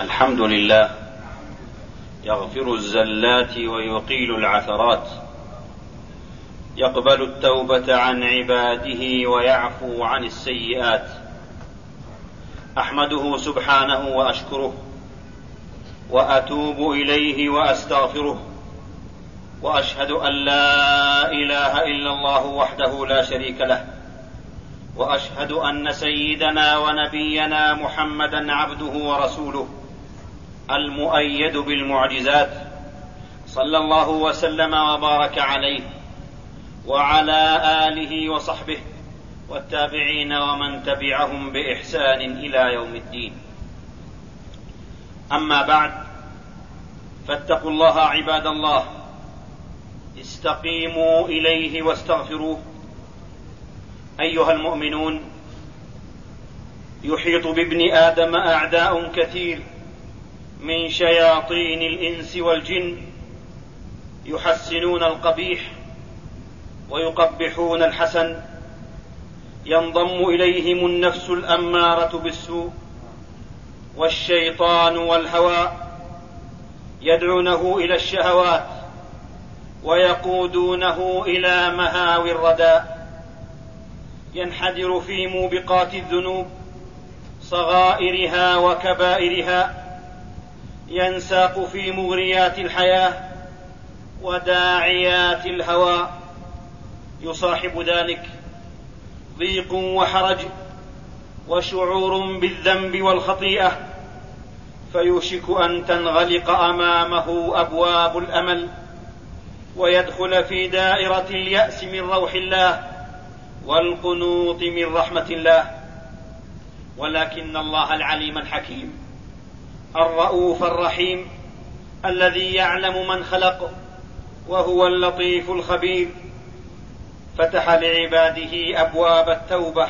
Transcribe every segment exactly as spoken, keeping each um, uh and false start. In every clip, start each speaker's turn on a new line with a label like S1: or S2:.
S1: الحمد لله يغفر الزلات ويقيل العثرات، يقبل التوبة عن عباده ويعفو عن السيئات. أحمده سبحانه وأشكره وأتوب إليه وأستغفره، وأشهد أن لا إله إلا الله وحده لا شريك له، وأشهد أن سيدنا ونبينا محمدا عبده ورسوله المؤيد بالمعجزات، صلى الله وسلم وبارك عليه وعلى آله وصحبه والتابعين ومن تبعهم بإحسان إلى يوم الدين. أما بعد، فاتقوا الله عباد الله، استقيموا إليه واستغفروه. أيها المؤمنون، يحيط بابن آدم أعداء كثير من شياطين الإنس والجن، يحسنون القبيح ويقبحون الحسن، ينضم إليهم النفس الأمارة بالسوء والشيطان والهوى، يدعونه إلى الشهوات ويقودونه إلى مهاوي الردى، ينحدر في موبقات الذنوب صغائرها وكبائرها، ينساق في مغريات الحياة وداعيات الهوى، يصاحب ذلك ضيق وحرج وشعور بالذنب والخطيئة، فيوشك أن تنغلق أمامه أبواب الأمل، ويدخل في دائرة اليأس من روح الله والقنوط من رحمة الله. ولكن الله العليم الحكيم الرؤوف الرحيم الذي يعلم من خلق وهو اللطيف الخبير فتح لعباده أبواب التوبة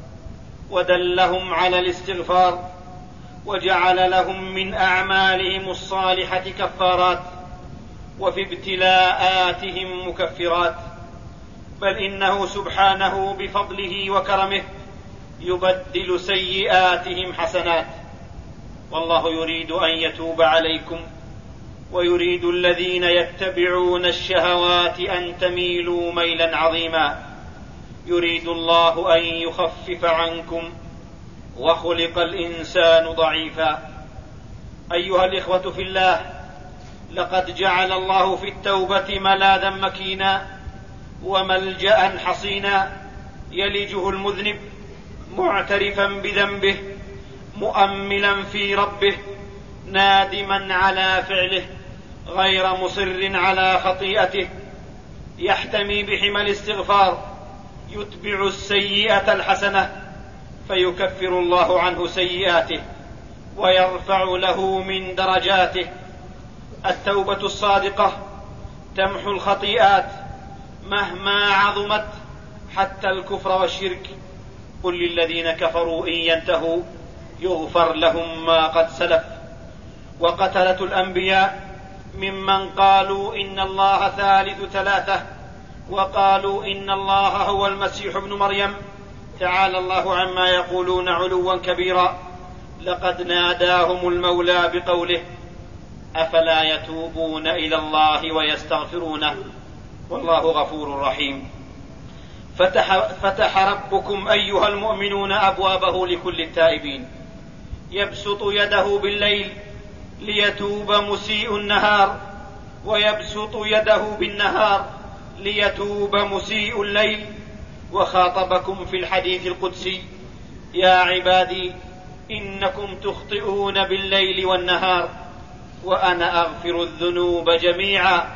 S1: ودلهم على الاستغفار، وجعل لهم من أعمالهم الصالحة كفارات وفي ابتلاءاتهم مكفرات، بل إنه سبحانه بفضله وكرمه يبدل سيئاتهم حسنات. والله يريد أن يتوب عليكم، ويريد الذين يتبعون الشهوات أن تميلوا ميلا عظيما، يريد الله أن يخفف عنكم وخلق الإنسان ضعيفا. أيها الإخوة في الله، لقد جعل الله في التوبة ملاذا مكينا وملجأ حصينا، يلجه المذنب معترفا بذنبه مؤملا في ربه نادما على فعله غير مصر على خطيئته، يحتمي بحمى الاستغفار، يتبع السيئة الحسنة فيكفر الله عنه سيئاته ويرفع له من درجاته. التوبة الصادقة تمحو الخطيئات مهما عظمت، حتى الكفر والشرك. قل للذين كفروا إن ينتهوا يغفر لهم ما قد سلف. وقتلة الأنبياء ممن قالوا إن الله ثالث ثلاثة وقالوا إن الله هو المسيح ابن مريم، تعالى الله عما يقولون علوا كبيرا، لقد ناداهم المولى بقوله أفلا يتوبون إلى الله ويستغفرونه والله غفور رحيم. فتح, فتح ربكم أيها المؤمنون أبوابه لكل التائبين، يبسط يده بالليل ليتوب مسيء النهار، ويبسط يده بالنهار ليتوب مسيء الليل. وخاطبكم في الحديث القدسي يا عبادي إنكم تخطئون بالليل والنهار وأنا أغفر الذنوب جميعا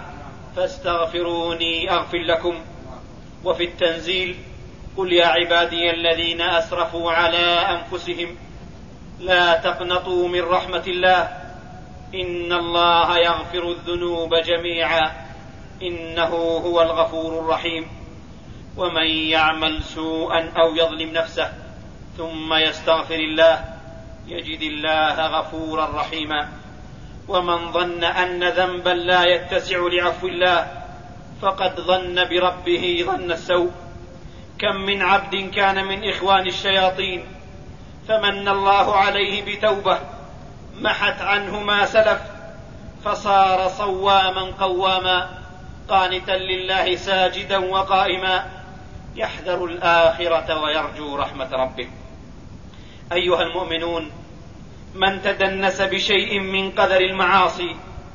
S1: فاستغفروني أغفر لكم. وفي التنزيل قل يا عبادي الذين أسرفوا على أنفسهم لا تقنطوا من رحمة الله إن الله يغفر الذنوب جميعا إنه هو الغفور الرحيم. ومن يعمل سوءا أو يظلم نفسه ثم يستغفر الله يجد الله غفورا رحيما. ومن ظن أن ذنبا لا يتسع لعفو الله فقد ظن بربه ظن السوء. كم من عبد كان من إخوان الشياطين فمن الله عليه بتوبة محت عنه ما سلف فصار صواما قواما قانتا لله ساجدا وقائما يحذر الآخرة ويرجو رحمة ربه. أيها المؤمنون، من تدنس بشيء من قدر المعاصي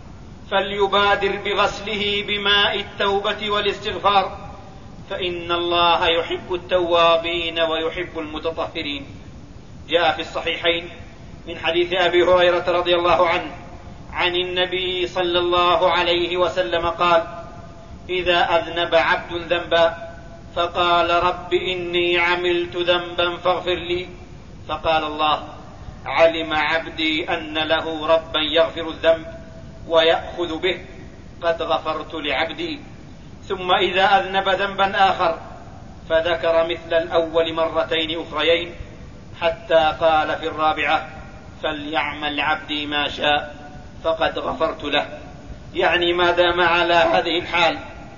S1: فليبادر بغسله بماء التوبة والاستغفار، فإن الله يحب التوابين ويحب المتطهرين. جاء في الصحيحين من حديث أبي هريرة رضي الله عنه عن النبي صلى الله عليه وسلم قال: إذا أذنب عبد ذنبا فقال: رب إني عملت ذنبا فاغفر لي، فقال الله: علم عبدي أن له ربا يغفر الذنب ويأخذ به، قد غفرت لعبدي. ثم إذا أذنب ذنبا آخر فذكر مثل الأول مرتين أخريين حتى قال في الرابعة: فليعمل عبدي ما شاء فقد غفرت له، يعني ما دام على هذه الحال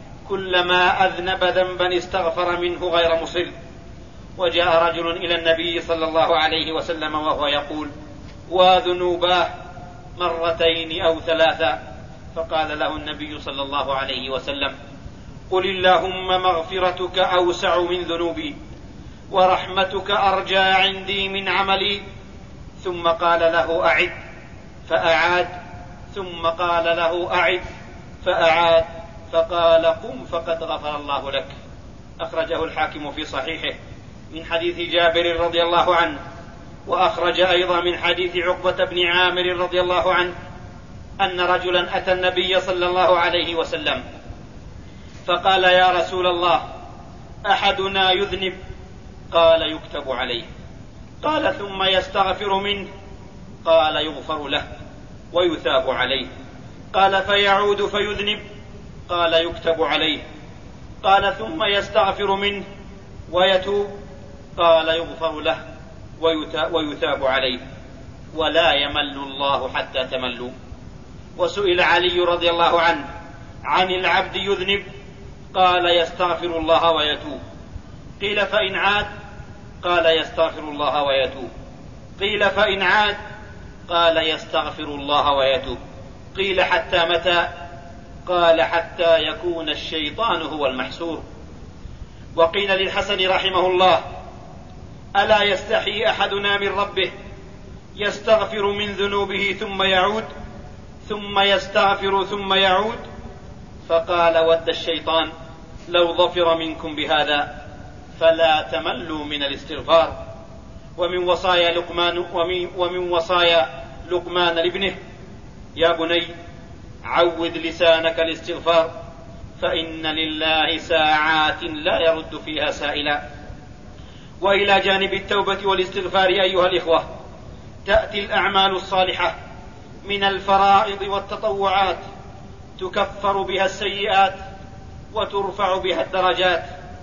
S1: كلما أذنب ذنبا استغفر منه غير مصر. وجاء رجل إلى النبي صلى الله عليه وسلم وهو يقول: وذنوباه مرتين أو ثلاثة، فقال له النبي صلى الله عليه وسلم: قل اللهم مغفرتك أوسع من ذنوبي ورحمتك أرجى عندي من عملي. ثم قال له: أعد، فأعاد، ثم قال له: أعد، فأعاد، فقال: قم فقد غفر الله لك. أخرجه الحاكم في صحيحه من حديث جابر رضي الله عنه، وأخرج أيضا من حديث عقبة بن عامر رضي الله عنه أن رجلا أتى النبي صلى الله عليه وسلم فقال: يا رسول الله، أحدنا يذنب، قال: يكتب عليه. قال: ثم يستغفر منه، قال: يغفر له ويثاب عليه. قال: فيعود فيذنب، قال: يكتب عليه. قال: ثم يستغفر منه ويتوب، قال: يغفر له ويثاب عليه، ولا يمل الله حتى تملوا. وسئل علي رضي الله عنه عن العبد يذنب، قال: يستغفر الله ويتوب. قيل: فإن عاد؟ قال: يستغفر الله ويتوب. قيل: فإن عاد؟ قال: يستغفر الله ويتوب. قيل: حتى متى؟ قال: حتى يكون الشيطان هو المحسور. وقيل للحسن رحمه الله: ألا يستحي أحدنا من ربه يستغفر من ذنوبه ثم يعود، ثم يستغفر ثم يعود؟ فقال: ود الشيطان لو ظفر منكم بهذا، فلا تملوا من الاستغفار. ومن وصايا لقمان ومن, ومن وصايا لقمان لابنه: يا بني عود لسانك الاستغفار، فإن لله ساعات لا يرد فيها سائلا. وإلى جانب التوبة والاستغفار أيها الإخوة تأتي الأعمال الصالحة من الفرائض والتطوعات تكفر بها السيئات وترفع بها الدرجات: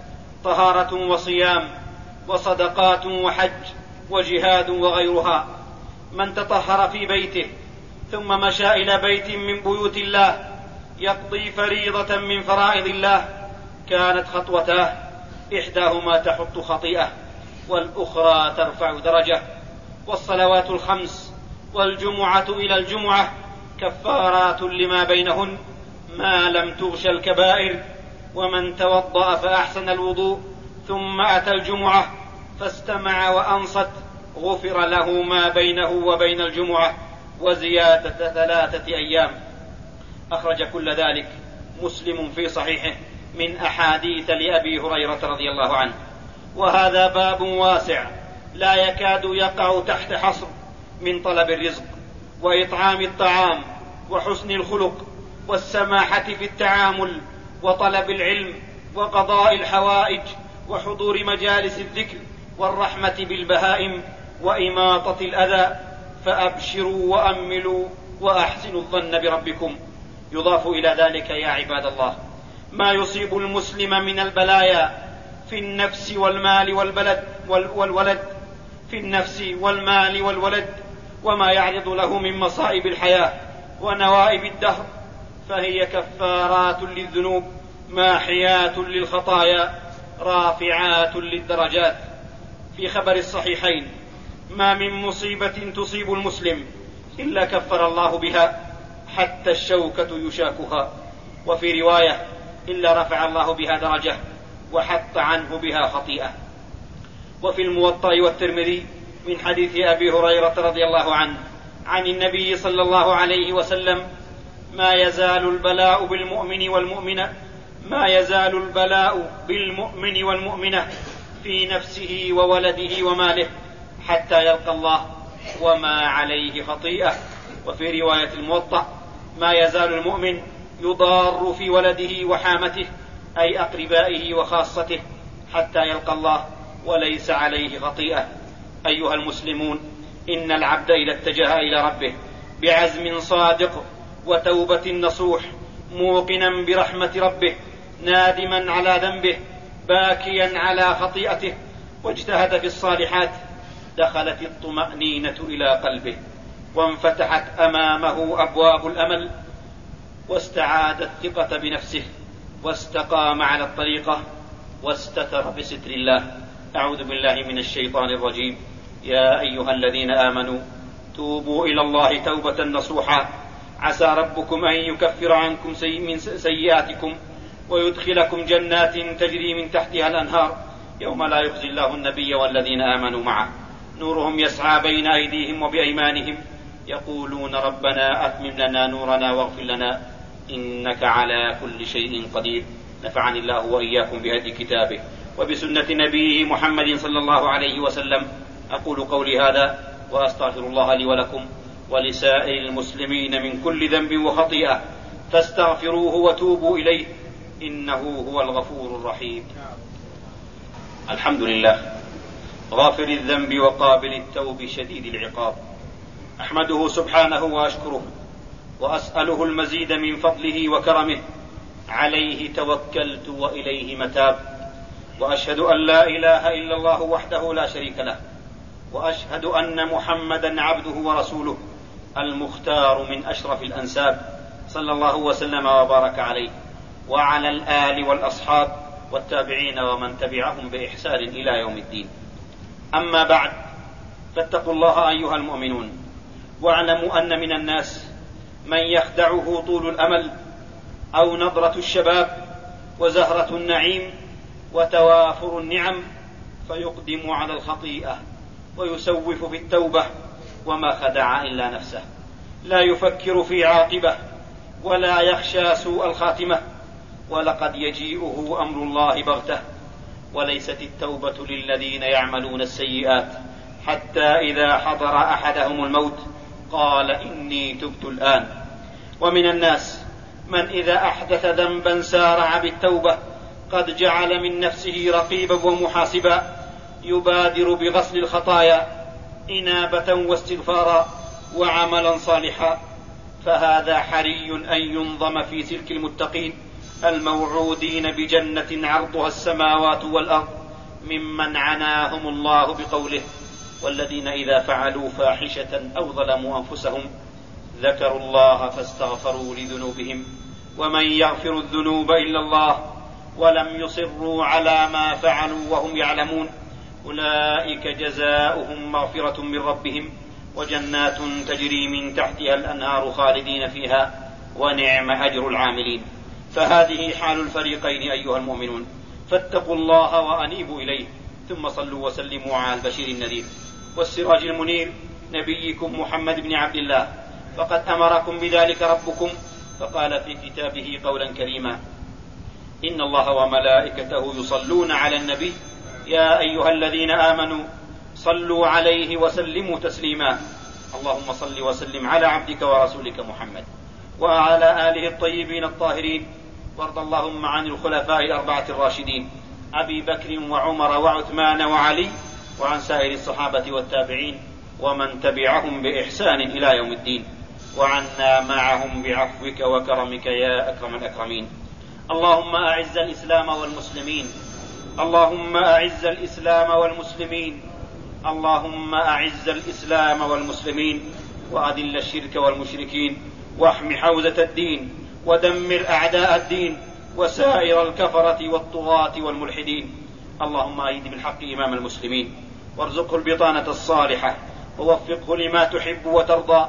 S1: طهارة وصيام وصدقات وحج وجهاد وغيرها. من تطهر في بيته ثم مشى إلى بيت من بيوت الله يقضي فريضة من فرائض الله كانت خطوتاه إحداهما تحط خطيئة والأخرى ترفع درجة. والصلوات الخمس والجمعة إلى الجمعة كفارات لما بينهن ما لم تغش الكبائر. ومن توضأ فأحسن الوضوء ثم أتى الجمعة فاستمع وأنصت غفر له ما بينه وبين الجمعة وزيادة ثلاثة أيام. أخرج كل ذلك مسلم في صحيحه من أحاديث لأبي هريرة رضي الله عنه. وهذا باب واسع لا يكاد يقع تحت حصر من طلب الرزق وإطعام الطعام وحسن الخلق والسماحة في التعامل وطلب العلم وقضاء الحوائج وحضور مجالس الذكر والرحمة بالبهائم وإماطة الأذى. فأبشروا وأملوا وأحسنوا الظن بربكم. يضاف إلى ذلك يا عباد الله ما يصيب المسلم من البلايا في النفس والمال والبلد والولد في النفس والمال والولد وما يعرض له من مصائب الحياة ونوائب الدهر، فهي كفارات للذنوب ماحيات للخطايا رافعات للدرجات. في خبر الصحيحين: ما من مصيبة تصيب المسلم إلا كفر الله بها حتى الشوكة يشاكها. وفي رواية إلا رفع الله بها درجة وحط عنه بها خطيئة. وفي الموطأ والترمذي من حديث أبي هريرة رضي الله عنه عن النبي صلى الله عليه وسلم: ما يزال البلاء بالمؤمن والمؤمنة ما يزال البلاء بالمؤمن والمؤمنة في نفسه وولده وماله حتى يلقى الله وما عليه خطيئة. وفي رواية الموطأ: ما يزال المؤمن يضار في ولده وحامته أي أقربائه وخاصته حتى يلقى الله وليس عليه خطيئة. أيها المسلمون، إن العبد إذا اتجه إلى ربه بعزم صادق وتوبة نصوح موقنا برحمة ربه نادما على ذنبه باكيا على خطيئته واجتهد في الصالحات دخلت الطمأنينة إلى قلبه وانفتحت أمامه أبواب الأمل واستعاد الثقة بنفسه واستقام على الطريقة واستتر بستر الله. أعوذ بالله من الشيطان الرجيم. يا أيها الذين آمنوا توبوا إلى الله توبة نصوحا عسى ربكم أن يكفر عنكم سي من سيئاتكم ويدخلكم جنات تجري من تحتها الأنهار يوم لا يخزي الله النبي والذين آمنوا معه نورهم يسعى بين أيديهم وبأيمانهم يقولون ربنا أتمم لنا نورنا واغفر لنا إنك على كل شيء قدير. نفعني الله وإياكم بهدي كتابه وبسنة نبيه محمد صلى الله عليه وسلم. أقول قولي هذا وأستغفر الله لي ولكم ولسائر المسلمين من كل ذنب وخطيئة فاستغفروه وتوبوا إليه إنه هو الغفور الرحيم. الحمد لله غافر الذنب وقابل التوب شديد العقاب، أحمده سبحانه وأشكره وأسأله المزيد من فضله وكرمه، عليه توكلت وإليه متاب، وأشهد أن لا إله إلا الله وحده لا شريك له، وأشهد أن محمدا عبده ورسوله المختار من أشرف الأنساب، صلى الله وسلم وبارك عليه وعلى الآل والأصحاب والتابعين ومن تبعهم بإحسان إلى يوم الدين. أما بعد، فاتقوا الله أيها المؤمنون، واعلموا أن من الناس من يخدعه طول الأمل أو نظرة الشباب وزهرة النعيم وتوافر النعم فيقدم على الخطيئة ويسوف في التوبة وما خدع إلا نفسه، لا يفكر في عاقبة ولا يخشى سوء الخاتمة، ولقد يجيئه أمر الله بغتة. وليست التوبة للذين يعملون السيئات حتى إذا حضر أحدهم الموت قال إني تبت الآن. ومن الناس من إذا أحدث ذنبا سارع بالتوبة قد جعل من نفسه رقيبا ومحاسبا يبادر بغسل الخطايا إنابة واستغفارا وعملا صالحا، فهذا حري أن ينظم في سلك المتقين الموعودين بجنة عرضها السماوات والأرض ممن عناهم الله بقوله والذين إذا فعلوا فاحشة أو ظلموا أنفسهم ذكروا الله فاستغفروا لذنوبهم ومن يغفر الذنوب إلا الله ولم يصروا على ما فعلوا وهم يعلمون أولئك جزاؤهم مغفرة من ربهم وجنات تجري من تحتها الأنهار خالدين فيها ونعم أجر العاملين. فهذه حال الفريقين أيها المؤمنون، فاتقوا الله وأنيبوا إليه، ثم صلوا وسلموا على البشير النذير والسراج المنير نبيكم محمد بن عبد الله، فقد أمركم بذلك ربكم فقال في كتابه قولا كريما إن الله وملائكته يصلون على النبي يا أيها الذين آمنوا صلوا عليه وسلموا تسليما. اللهم صل وسلم على عبدك ورسولك محمد وعلى آله الطيبين الطاهرين، وارض اللهم عن الخلفاء الأربعة الراشدين أبي بكر وعمر وعثمان وعلي وعن سائر الصحابة والتابعين ومن تبعهم بإحسان إلى يوم الدين، وعنا معهم بعفوك وكرمك يا أكرم الأكرمين. اللهم أعز الإسلام والمسلمين اللهم أعز الإسلام والمسلمين اللهم أعز الإسلام والمسلمين وأذل الشرك والمشركين واحم حوزة الدين ودمر أعداء الدين وسائر الكفرة والطغاة والملحدين. اللهم أيد بالحق إمام المسلمين وارزقه البطانة الصالحة ووفقه لما تحب وترضى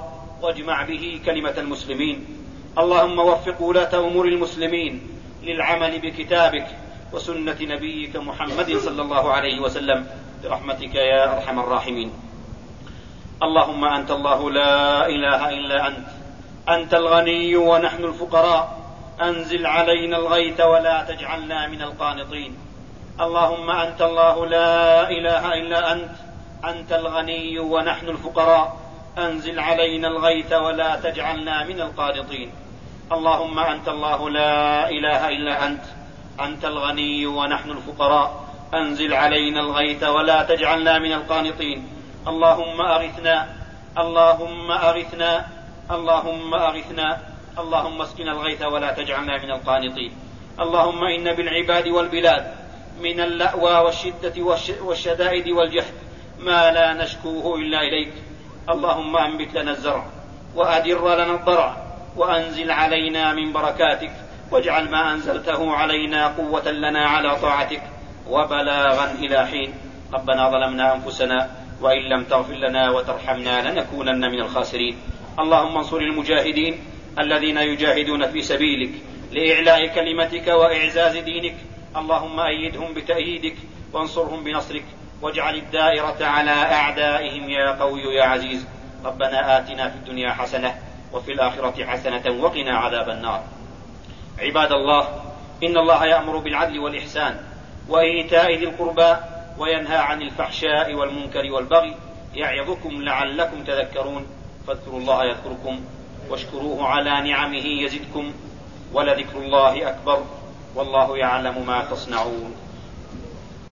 S1: واجمع به كلمة المسلمين. اللهم وفق ولاة أمور المسلمين للعمل بكتابك وسنة نبيك محمد صلى الله عليه وسلم برحمتك يا أرحم الراحمين. اللهم أنت الله لا إله إلا أنت، أنت الغني ونحن الفقراء، أنزل علينا الغيث ولا تجعلنا من القانطين. اللهم أنت الله لا إله إلا أنت، أنت الغني ونحن الفقراء، أنزل علينا الغيث ولا تجعلنا من القانطين. اللهم أنت الله لا إله إلا أنت، أنت الغني ونحن الفقراء، أنزل علينا الغيث ولا تجعلنا من القانطين. اللهم أغثنا، اللهم أغثنا، اللهم أغثنا، اللهم اسقنا الغيث ولا تجعلنا من القانطين. اللهم إن بالعباد والبلاد من اللأوى والشدة والشدائد والجهد ما لا نشكوه إلا إليك. اللهم أنبت لنا الزرع وأدر لنا الضرع وأنزل علينا من بركاتك، واجعل ما أنزلته علينا قوة لنا على طاعتك وبلاغا إلى حين. ربنا ظلمنا أنفسنا وإن لم تغفر لنا وترحمنا لنكونن من الخاسرين. اللهم انصر المجاهدين الذين يجاهدون في سبيلك لإعلاء كلمتك وإعزاز دينك. اللهم أيدهم بتأييدك وانصرهم بنصرك، واجعل الدائرة على أعدائهم يا قوي يا عزيز. ربنا آتنا في الدنيا حسنة وفي الآخرة حسنة وقنا عذاب النار. عباد الله، إن الله يأمر بالعدل والإحسان وإيتاء ذي القربى وينهى عن الفحشاء والمنكر والبغي، يعظكم لعلكم تذكرون. فاذكروا الله يذكركم واشكروه على نعمه يزدكم، ولذكر الله أكبر، والله يعلم ما تصنعون.